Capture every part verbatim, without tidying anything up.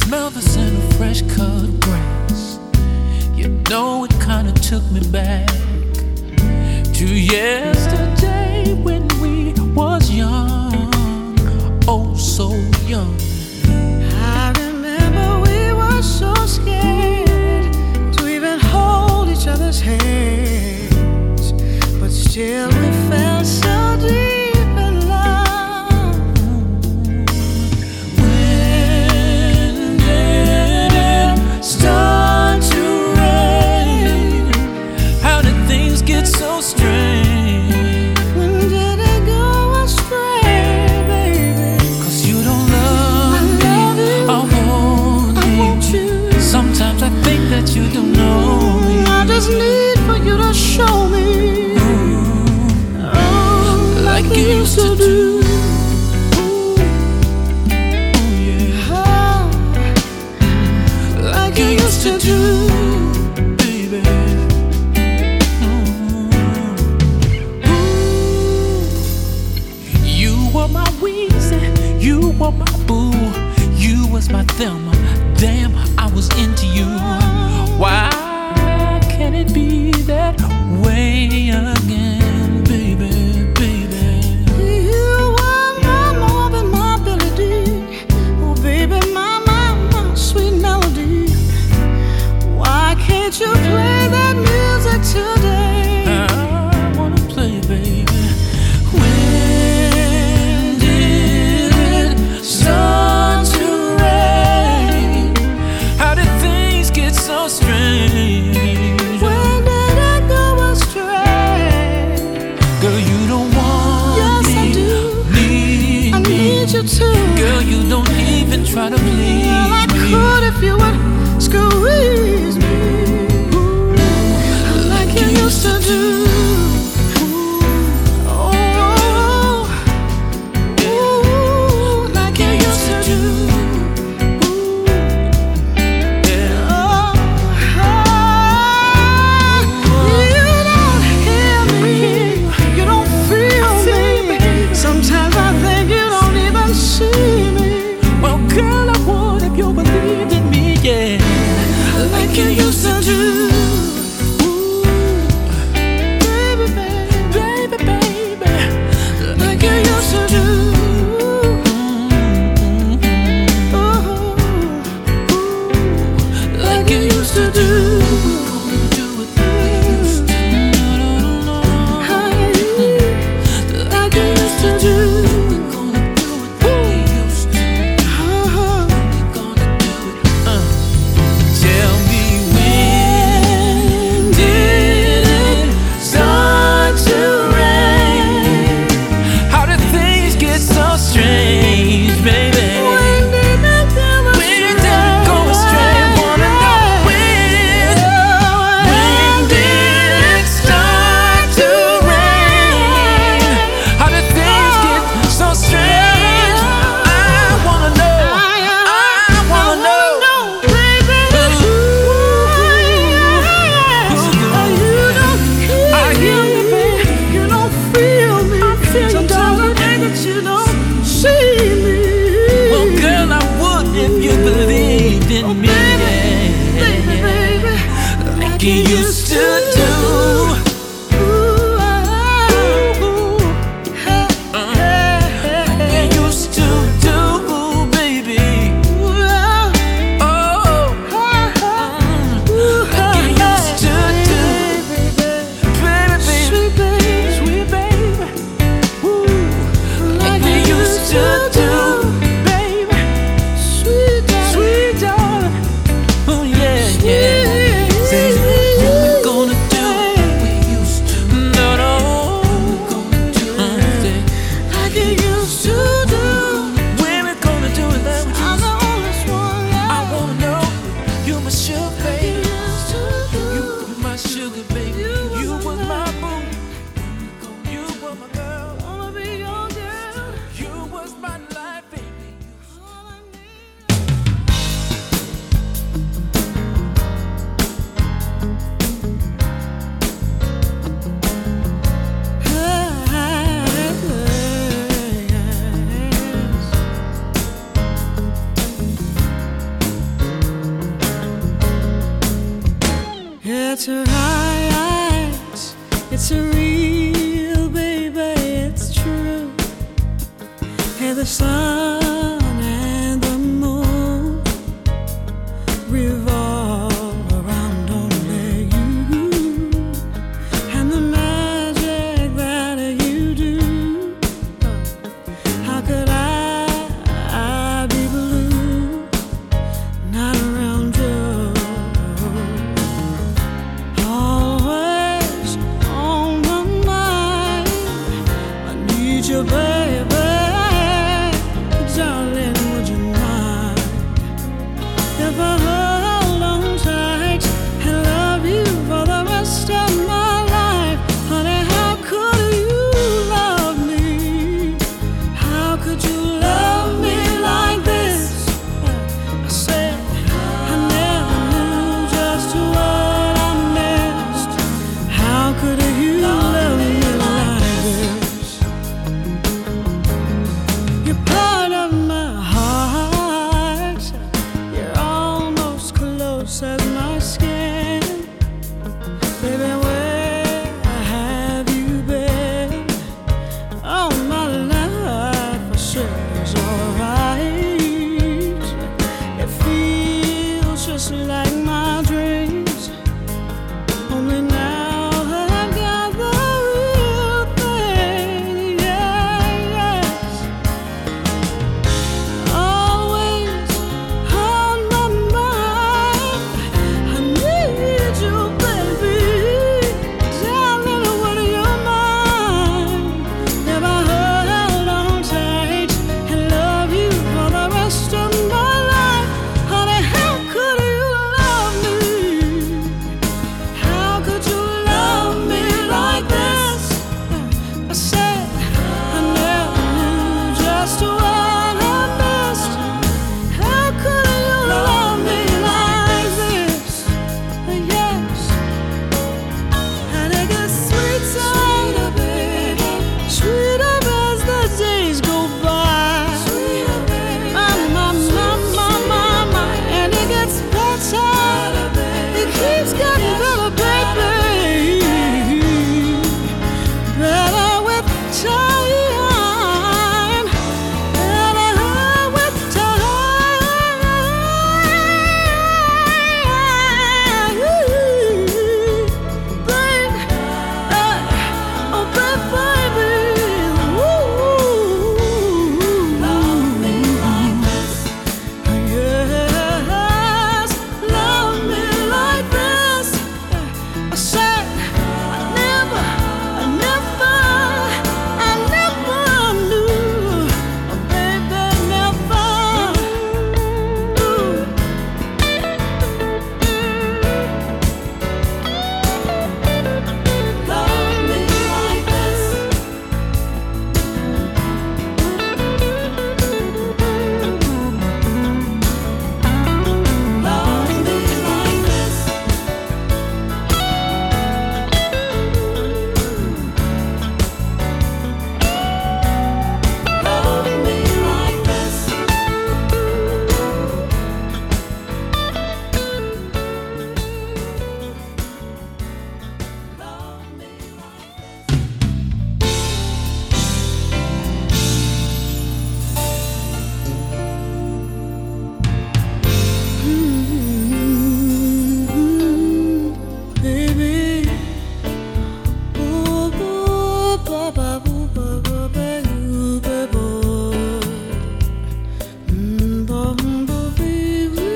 smell the scent of fresh cut grass. You know it kinda took me back to yesterday when we was young, oh so young. I remember we were so scared to even hold each other's hands, but still we felt so deep in love. When did it start to rain? How did things get so strange? When did it go astray, baby? Cause you don't love I me, love you. I want I you. want you. Sometimes I think that you don't know me. I just need for you to show me, oh, like you used to do. Oh, yeah. Oh, like you used to do. Baby. Mm. You were my Weezy, you were my boo, you was my Thelma. Damn, I was into you. Why can it be that way again, baby, baby? You were my Marvin, my Billy D. Oh, baby, my, my, my sweet melody. Why can't you play that music today? I wanna play, baby. When did it start to rain? How did things get so strange? When did I go astray? Girl, you don't want Yes, me, I do. need I me. need you to. Girl, you don't even try to please Well, I me. could if you would squeeze me, like you used to do. Oh, ooh, like you used to do. Yeah. Oh, you don't hear me, you don't feel me. Sometimes I think you don't even see me, Well, girl, I would if you believed in me, yeah. like you used to do. That's right. It's real, baby. It's true. Hey, the sun and the moon revolve around only you, and the magic that you do. How could I, I be blue, not around you? Always on my mind, I need you, baby. Darling, would you mind if I hold on tight and love you for the rest of my life? Honey, how could you love me? How could you love me like this? I said I never knew just what I missed. How could you love me like this? You're part of my heart. You're almost close as my skin. Baby, where have you been? All my life I sure is alright. It feels just like my dreams. Only now I've got the real thing. Yeah, yes. Always on my mind. I need you, baby. Darling, would you mind if I hold on tight and love you for the rest of my life? Honey, how could you love me? How could you love me like this? I said I never knew just what I missed. How could you love me like this? Yes, and it gets sweeter, baby, sweeter as the days go by. My, my, my, my, my, my, and it gets better. It keeps getting better, baby. Better with time. Better with time. Babe, uh, oh, baby, ooh. Love me like this. Yes, love me like this. I said I never, I never, I never knew, oh, baby, never. Ooh. Love me like this. Love me like this. Love me like this. Love me like this. Baby, ooh, ooh, ba, ba, ooh, ba, ba, ba, ooh, ba, ba. Mm, ba, mm, ba, baby.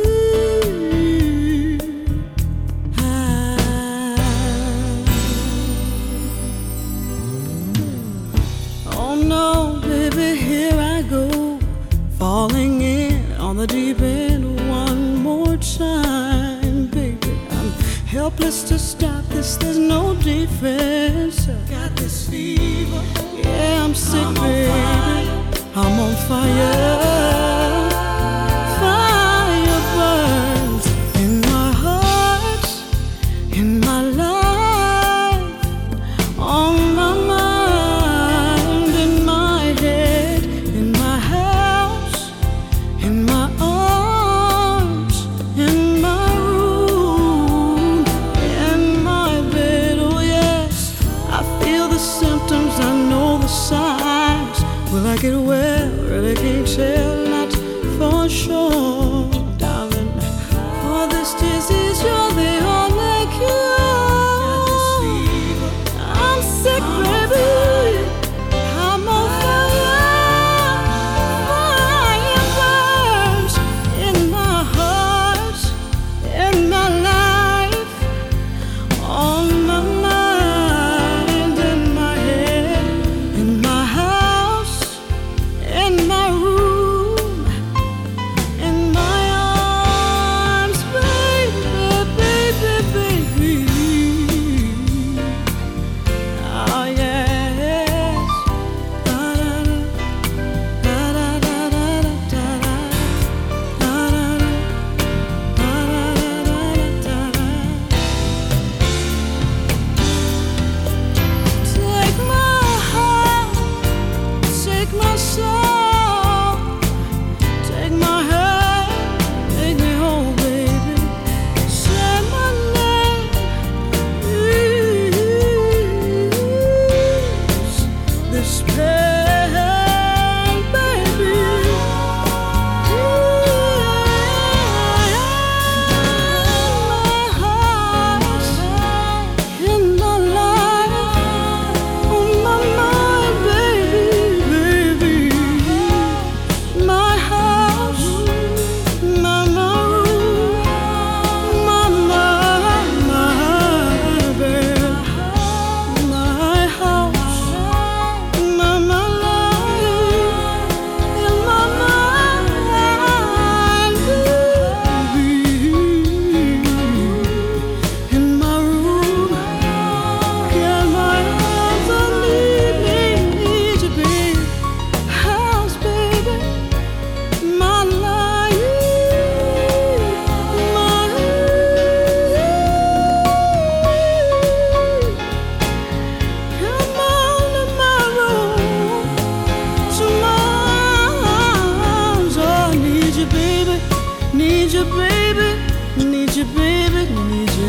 Ah. Oh no, baby, here I go, falling in on the deep end one more time, baby. I'm helpless to stop this, there's no defense. Got this fever, yeah, I'm sick, baby. I'm on fire. Fire burns in my heart, in my life, on my mind, in my head, in my house, in my arms, in my room. Need you, baby. Need you, baby. Need you.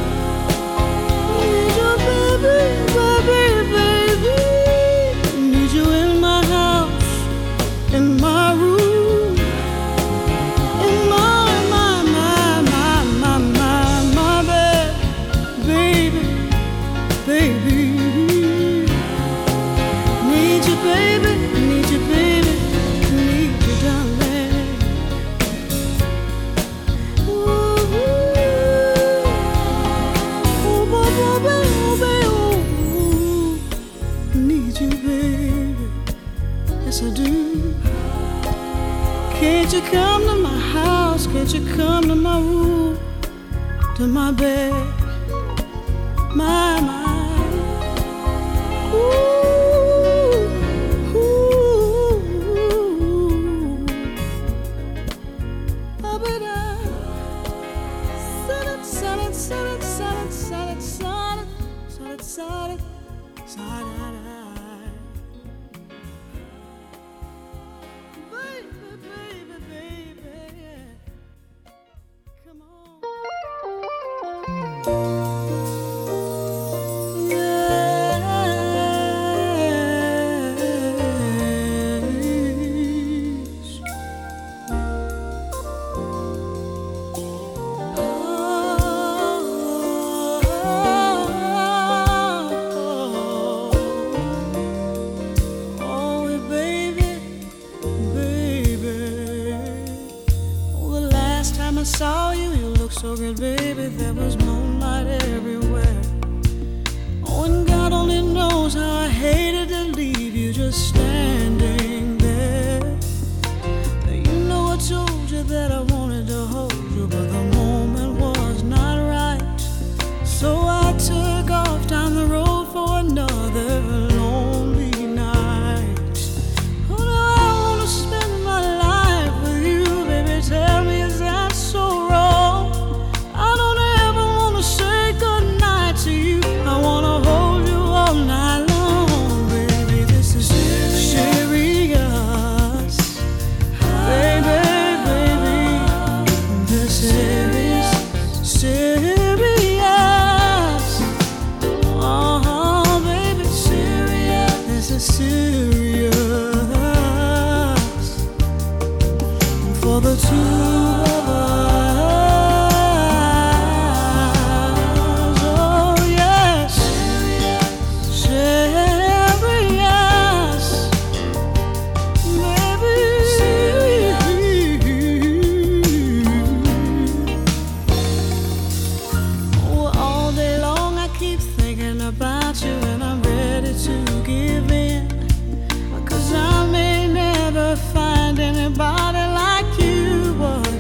Need you, baby, baby, baby. Need you in my house, in my room, in my, my, my, my, my, my, my bed, baby, baby. Need you, baby. Need you, baby. Need you, darling. Yes, I do. Can't you come to my house? Can't you come to my room, to my bed, my, my. Ooh, ooh, ooh. Up and up. Solid, solid, solid, solid, solid, solid, solid, solid, solid. I saw you, you looked so good, baby. There was moonlight everywhere. Oh, and God only knows how I hated to leave you just standing there. You know I told you that I wanted to hold you, but the moment was not right. So I took off down the road for another lonely night. Oh, now I wanna spend my life with you, baby. Tell me, is that so wrong? I don't ever wanna say goodnight to you. I wanna hold you all night long, baby. This is serious, baby, baby. This is serious. Oh, baby, serious. This is serious for the two of us. Oh yes, serious, baby. Oh, all day long I keep thinking about you, and I'm ready to give in, 'cause I may never find anybody like you, but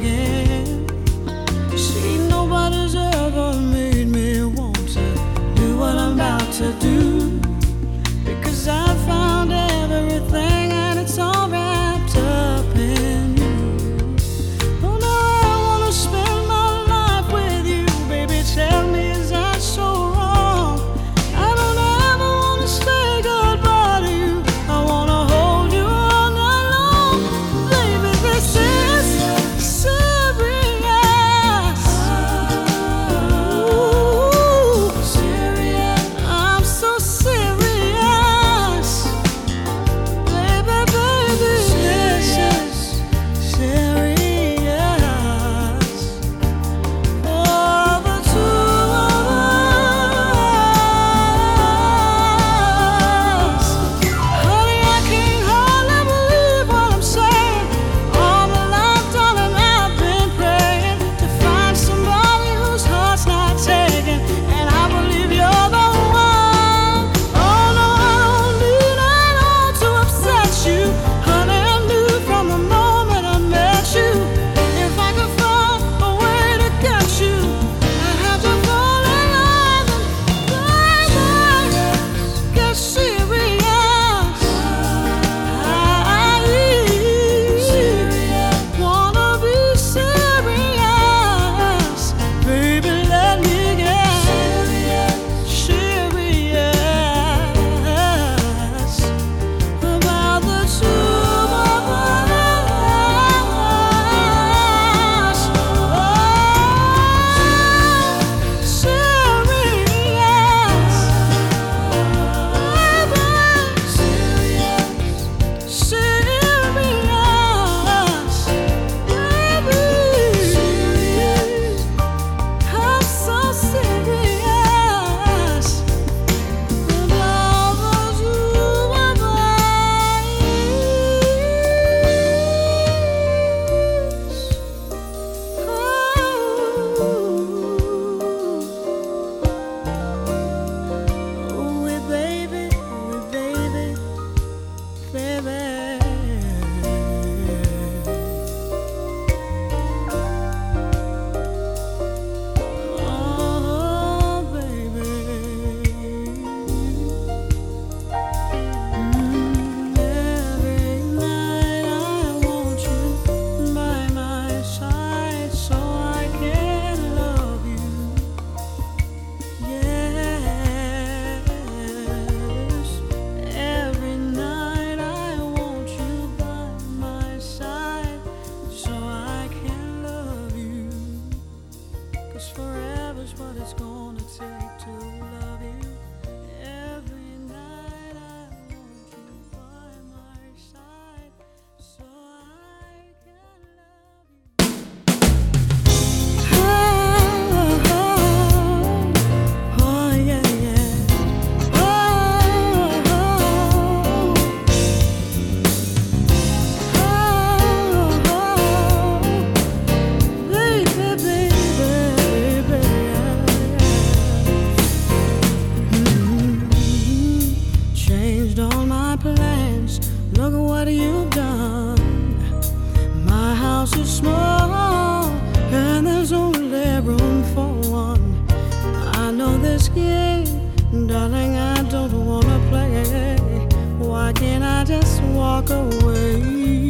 too small, and there's only room for one. I know this game, darling, I don't wanna play. Why can't I just walk away?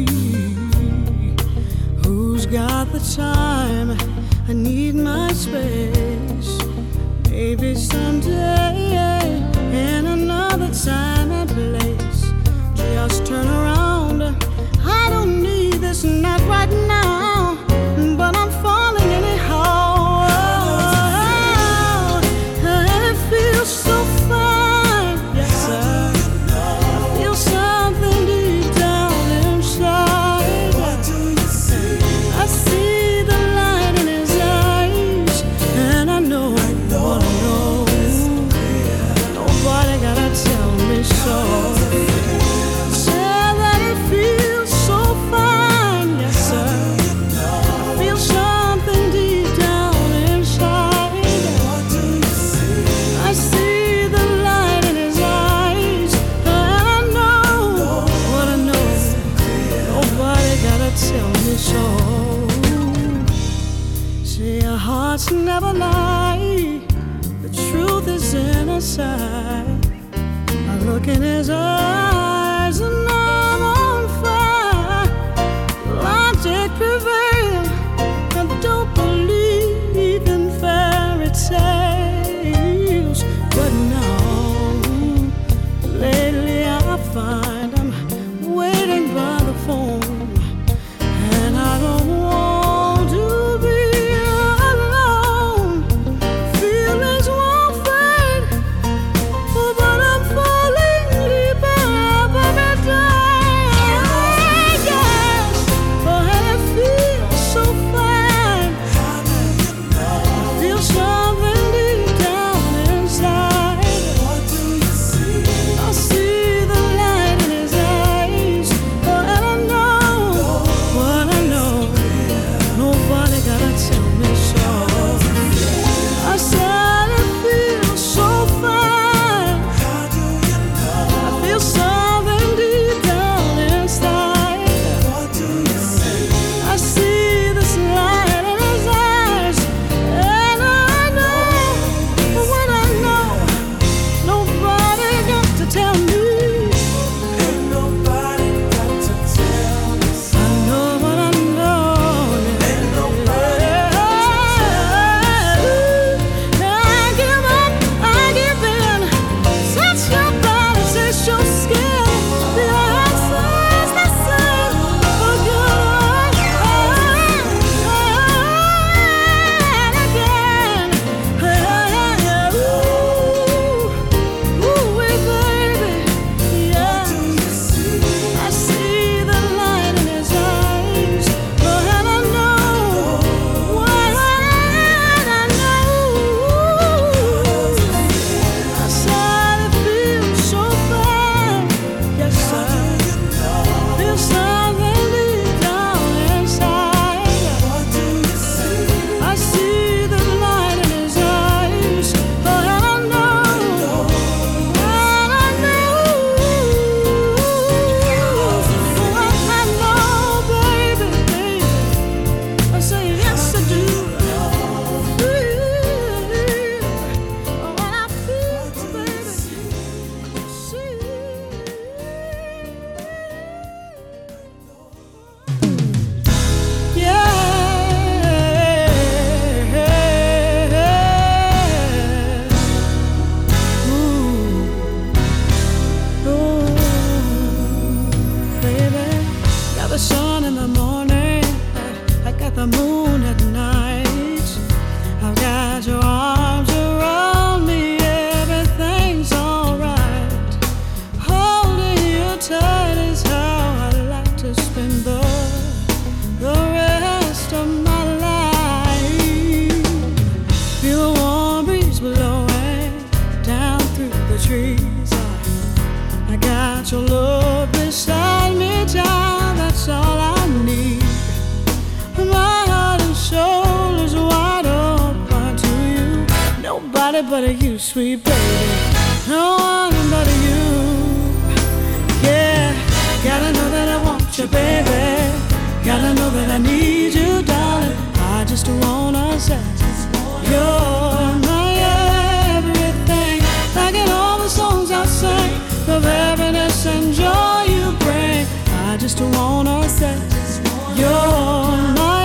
Who's got the time? I need my space. Maybe someday, in another time and place, just turn around. I don't need this, not right now, but I'm falling anyhow. And it feels so fine, yes sir. I feel something deep down inside. What do you see? I see the light in his eyes, and I know what I know. Nobody gotta tell me so. Hearts never lie. The truth is in his side. I look in his eyes and I'm on fire. Logic prevails. I don't believe in fairy tales, but now lately I find I'm waiting by the phone, and I don't want to be. But you, sweet baby, no one but you. Yeah, gotta know that I want you, baby. gotta know that I need you, darling. I just wanna say you're my everything. Like in all the songs I sing, the happiness and joy you bring. I just wanna say you're my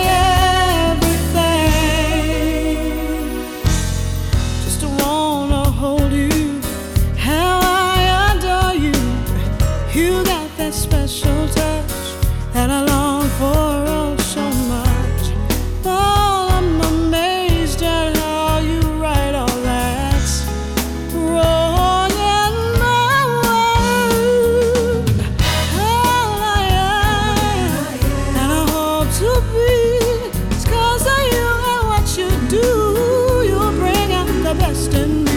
everything. Just wanna hold you, how I adore you. You got that special touch that I long for oh so much. Oh, I'm amazed at how you write all that's wrong in my world. All I am, and I hope to be, it's 'cause of you and what you do. You bring out the best in me.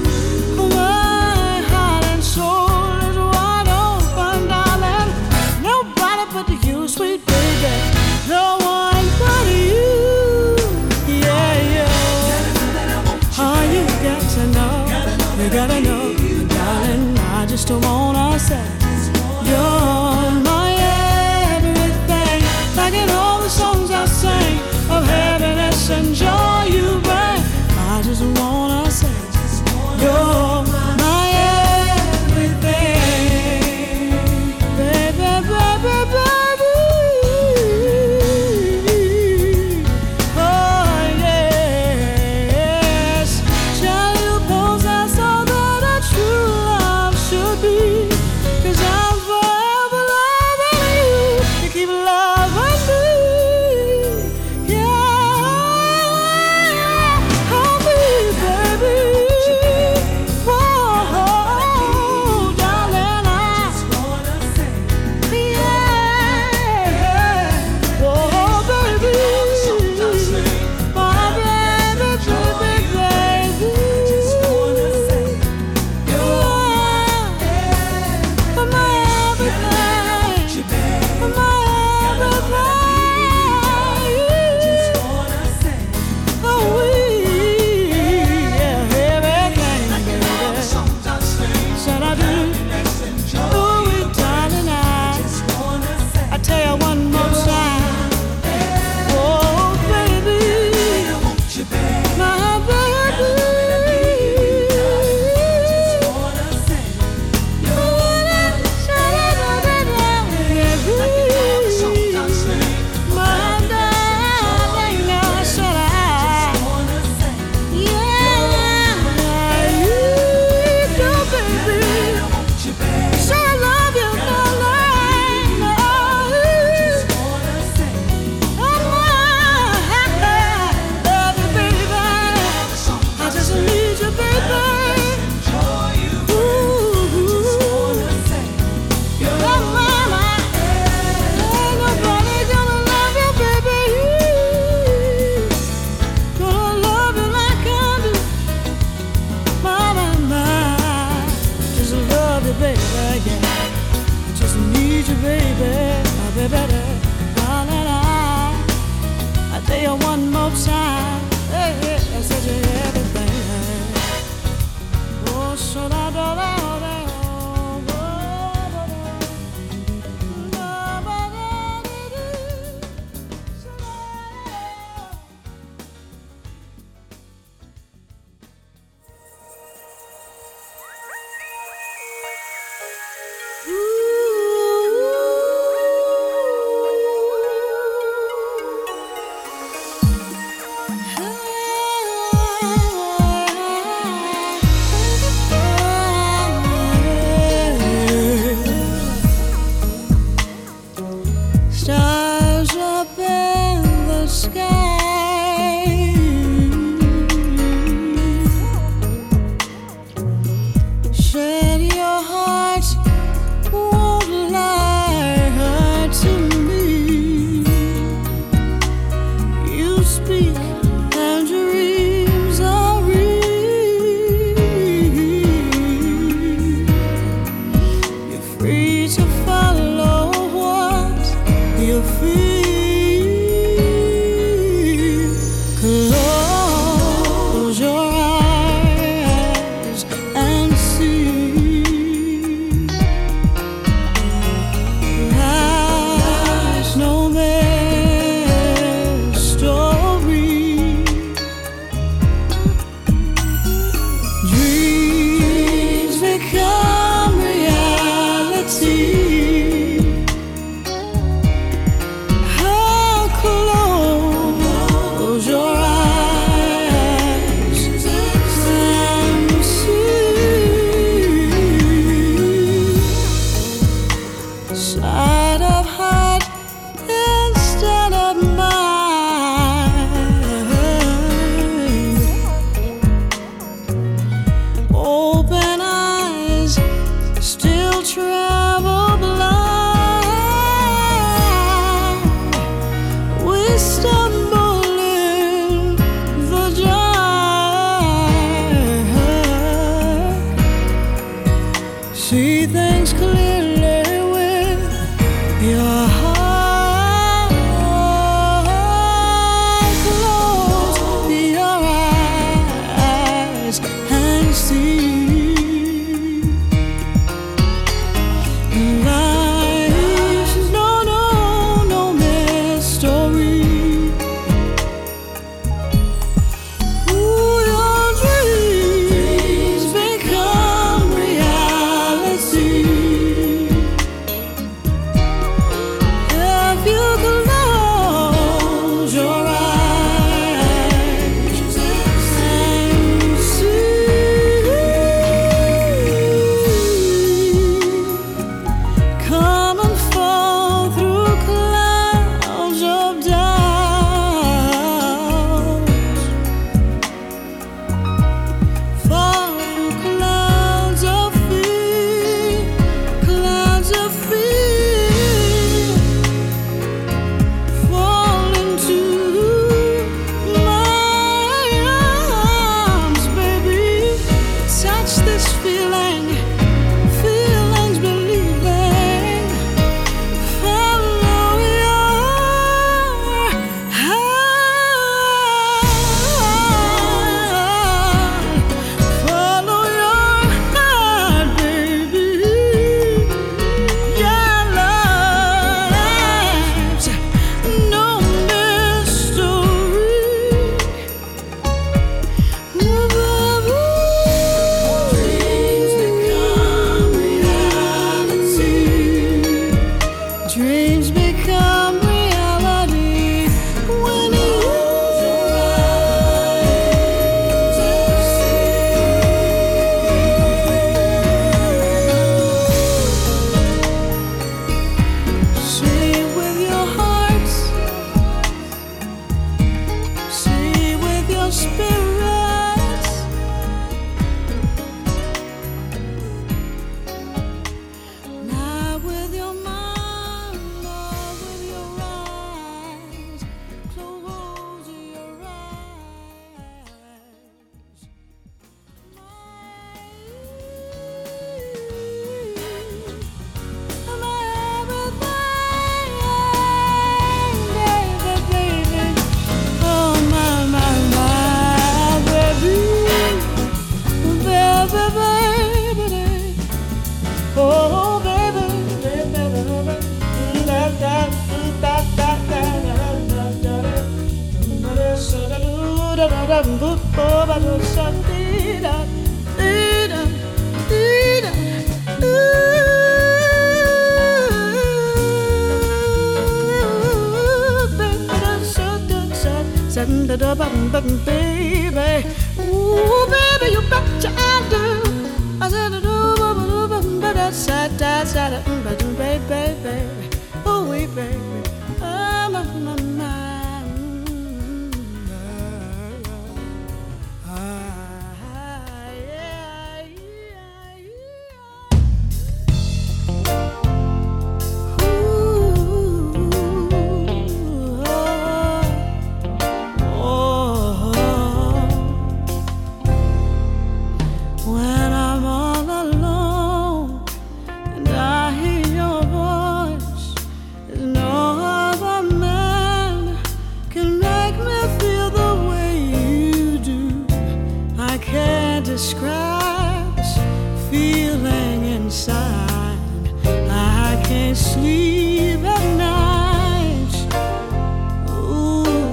My heart and soul is wide open, darling. Nobody but you, sweet baby. No one but you. Yeah, yeah. All you got to know, you gotta know, darling. I just wanna say you're my everything. Like in all the songs I sing of happiness and joy you bring. I just wanna say you're my everything, baby, baby, baby. Oh yes, shall you possess all that a true love should be? 'Cause Baby, ooh, baby, you betcha I do. I said, but side, side, side, baby, baby, oh, wait, baby, I'm off my mind. Ah, yeah, yeah, yeah. Ooh, oh, oh. When I'm all alone and I hear your voice, there's no other man can make me feel the way you do. I can't describe this feeling inside. I can't sleep at night. Ooh.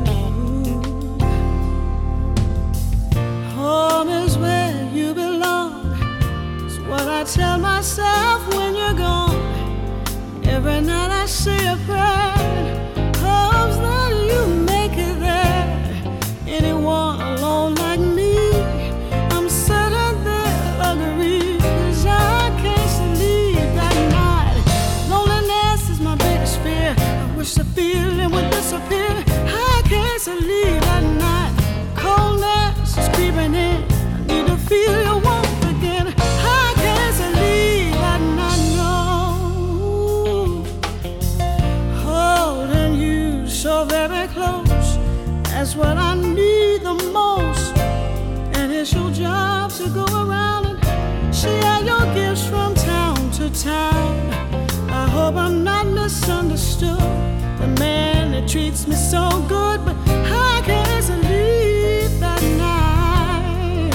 Home is where you belong. It's what I tell myself when you're gone. Every night I say a prayer, hopes that you make it there. Anyone alone like me, I'm certain they'll agree. 'Cause I can't sleep at night. Loneliness is my biggest fear. I wish the feeling would disappear. I can't sleep at night. Coldness is creeping in. I need to feel your warmth again. I can't sleep at night, no. Holding you so very close, that's what I need the most. And it's your job to go around and share your gifts from town to town. I hope I'm not misunderstood, the man that treats me so good, but I can't sleep at night.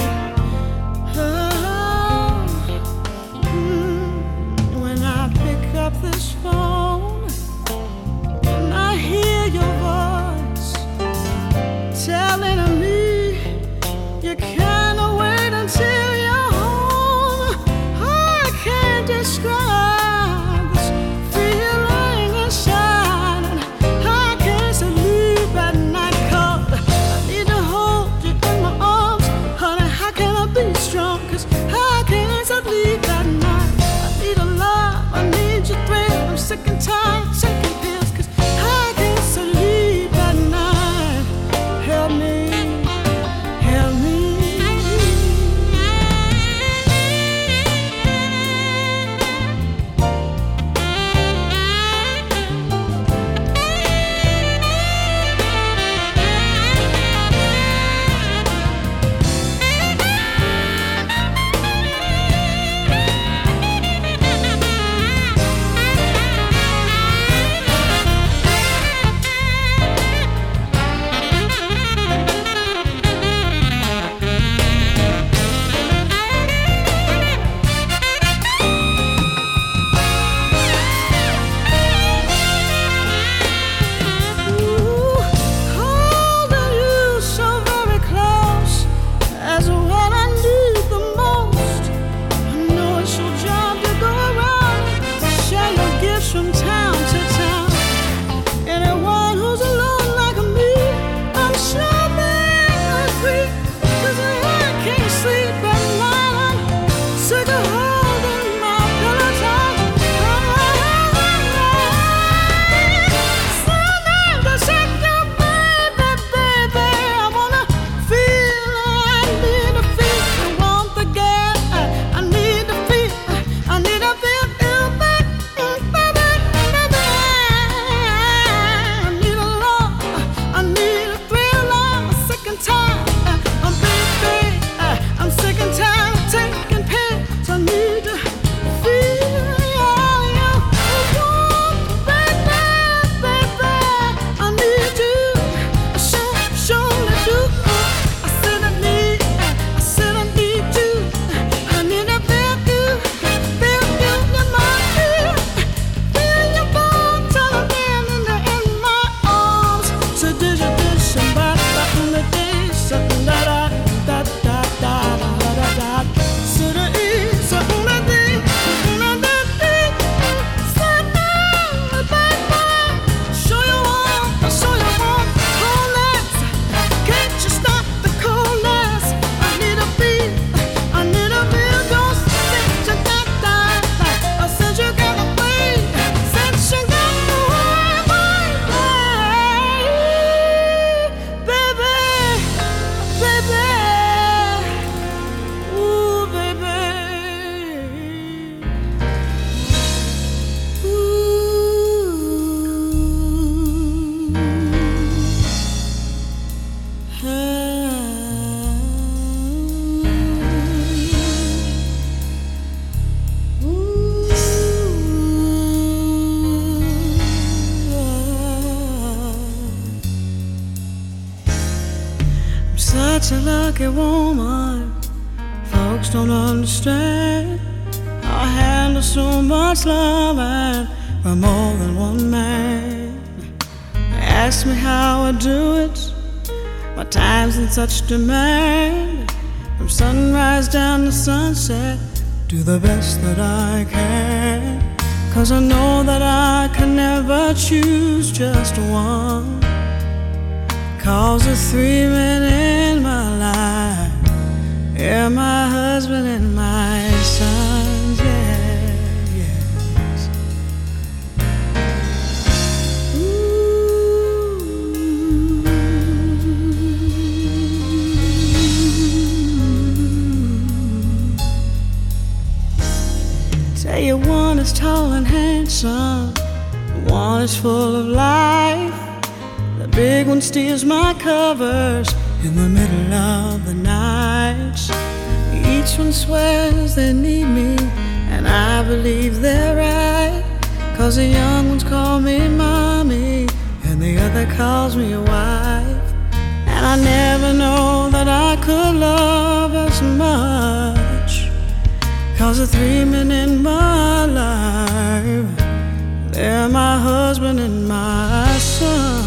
Oh, mm, when I pick up this phone and I hear your voice telling me you can't wait until you're home. I can't describe this feeling inside, and I can't sleep at night. 'Cause I need to hold you in my arms, honey. How can I be strong? 'Cause I can't sleep at night. I need a love, I need your thrill. I'm sick and tired of taking pills, 'cause I can't sleep at night. Help me, help me. Ooh, holding you so very close, that's what I need the most. I know it's your job to go around and share your gifts from town to town. Anyone who's alone like me, I'm sure they'll agree. 'Cause I can't sleep at night. I'm sick of holding my pillow tight. Sometimes I said, "Your baby, baby, I wanna feel, I need to feel the warmth again. I need to feel, I need to feel you, baby, baby, baby. I need a love, I need a thrill. I'm sick and tired, I'm baby, I'm sick and tired of taking pills. I need to feel all you want, baby, baby. I need you, I sure, surely do. I said I need, I said I need you. I need to feel you, feel you in my ear, feel your bones telling me in, the, in my arms. So did you do somebody back in the day? So such a lucky woman. Folks don't understand how I handle so much love and from more than one man. They ask me how I do it. My time's in such demand. From sunrise down to sunset, do the best that I can. 'Cause I know that I can never choose just one. 'Cause the three men in my life, yeah, my husband and my sons, yeah, yes. Ooh. Tell you one is tall and handsome, one is full of life. The big one steals my covers in the middle of the night. Each one swears they need me, and I believe they're right. 'Cause the young ones call me mommy, and the other calls me a wife. And I never know that I could love as much. 'Cause the three men in my life, they're my husband and my son.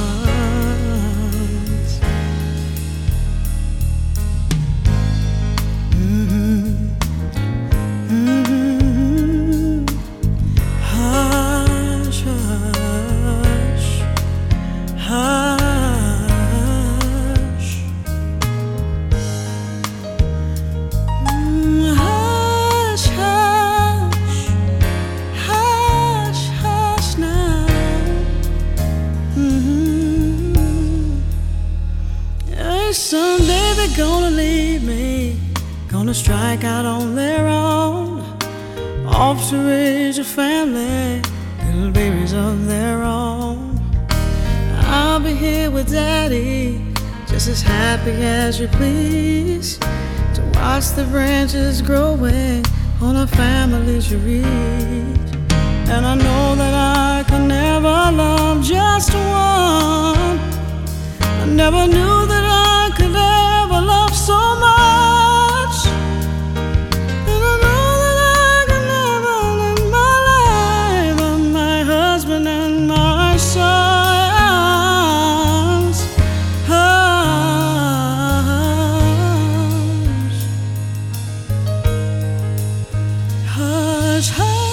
Someday they're gonna leave me, gonna strike out on their own, off to raise a family, little babies of their own. I'll be here with Daddy, just as happy as you please, to watch the branches growing on our family's reach. And I know that I can never love just one. I never knew that I could ever love so much. And I know that I can never live my life with my husband and my sons. Hush, hush, hush.